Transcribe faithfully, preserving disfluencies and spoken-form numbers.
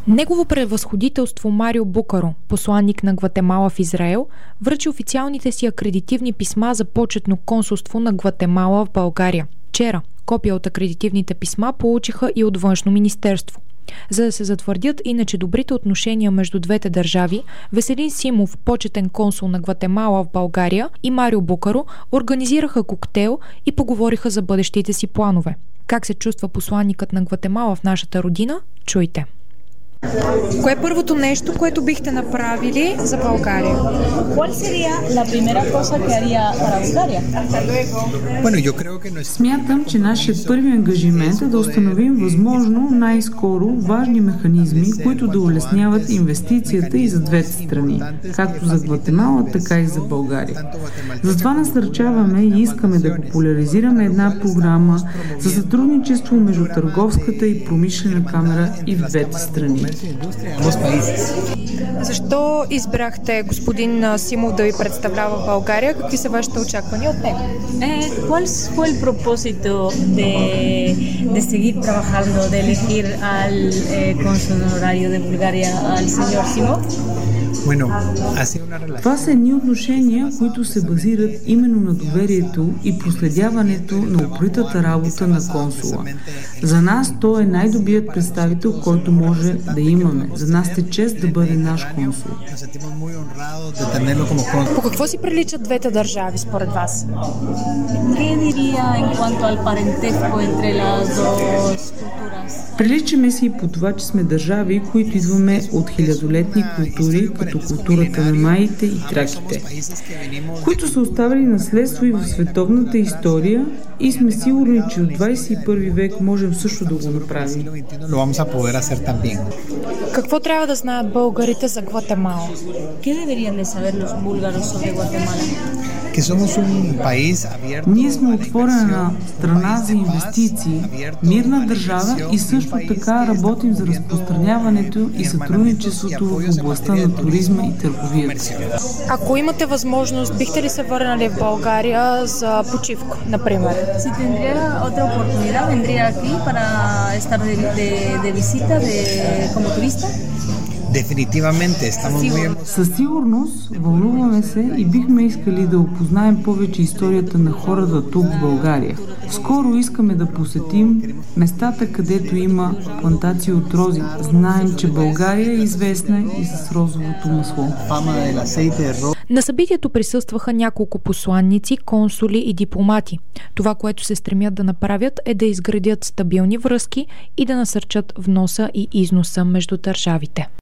Негово превъзходителство Марио Букаро, посланник на Гватемала в Израел, връчи официалните си акредитивни писма за почетно консулство на Гватемала в България. Вчера копия от акредитивните писма получиха и от Външно министерство. За да се затвърдят иначе добрите отношения между двете държави, Веселин Симов, почетен консул на Гватемала в България, и Марио Букаро организираха коктейл и поговориха за бъдещите си планове. Как се чувства посланникът на Гватемала в нашата родина? Чуйте! Кое е първото нещо, което бихте направили за България? Смятам, че нашият първи ангажимент е да установим възможно най-скоро важни механизми, които да улесняват инвестицията и за двете страни, както за Гватемала, така и за България. Затова насърчаваме и искаме да популяризираме една програма за сътрудничество между търговската и промишлена камера и в двете страни. Защо избрахте господин Симов да ви представлява в България? Какви са вашите очаквания от него? ¿Cuál fue el propósito de, de seguir trabajando, de elegir al eh, cónsul honorario de Bulgaria, al señor Simov? Това са едни отношения, които се базират именно на доверието и проследяването на упоритата работа на консула. За нас той е най-добрият представител, който може да имаме. За нас е чест да бъде наш консул. По какво си приличат двете държави според вас? Приличаме си по това, че сме държави, които идваме от хилядолетни култури, като културата на маите и траките, които са оставили наследство и в световната история и сме сигурни, че от двадесет и първи век можем също да го направим. Какво трябва да знаят българите за Гватемала? Ние сме отворена страна за инвестиции, мирна държава и също така работим за разпространяването и сътрудничеството в областта на туризма и търговията. Ако имате възможност, бихте ли се върнали в България за почивка, например? Si tendría otra oportunidad, vendría aquí para estar de, de, de visita, de, como turista. Със сигурност вълнуваме се и бихме искали да опознаем повече историята на хората тук в България. Скоро искаме да посетим местата, където има плантации от рози. Знаем, че България е известна и с розовото масло. На събитието присъстваха няколко посланници, консули и дипломати. Това, което се стремят да направят, е да изградят стабилни връзки и да насърчат вноса и износа между държавите.